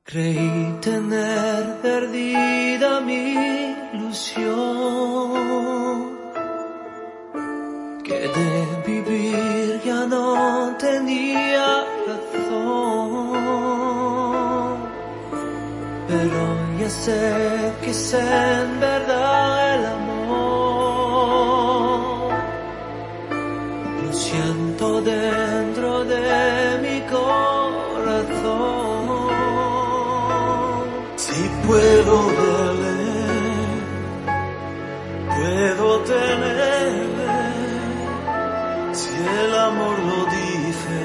Creí tener perdida mi ilusión, que de vivir ya no tenía razón, pero ya sé que es en verdad el amor. Lo siento dentro de mi corazón. Si puedo verle, puedo tenerle, si el amor lo dice,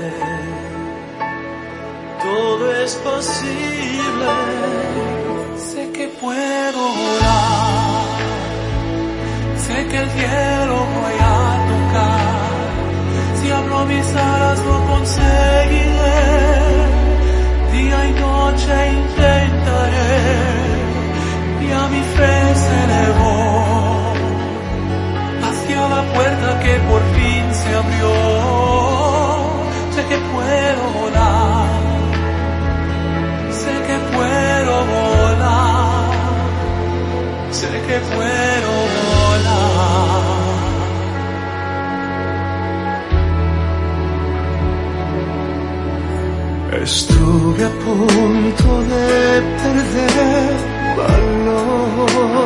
todo es posible. Sé que puedo volar, sé que el cielo voy a tocar, si abro mis alas lo conseguiré, día y noche intentaré, y a mi fe se elevó hacia la puerta que por fin se abrió. Sé que puedo volar, sé que puedo volar, sé que puedo volar. Estuve a punto de perder valor,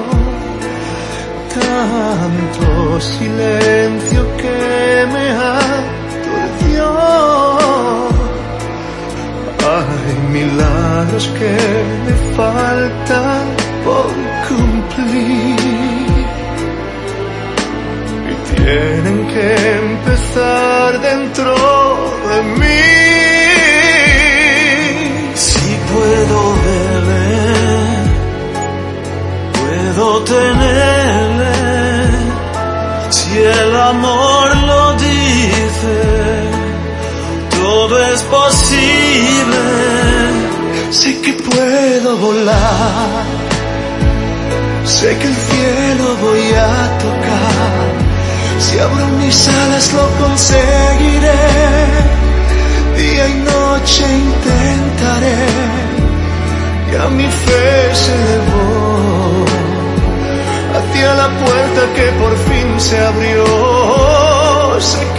tanto silencio que me aturdió. Hay milagros que me faltan por cumplir y tienen que empezar dentro de mí. Puedo verle, puedo tenerle, si el amor lo dice, todo es posible. Sé que puedo volar, sé que el cielo voy a tocar, si abro mis alas lo conseguiré, día y noche intentaré, y a mi fe se elevó hacia la puerta que por fin se abrió. Sé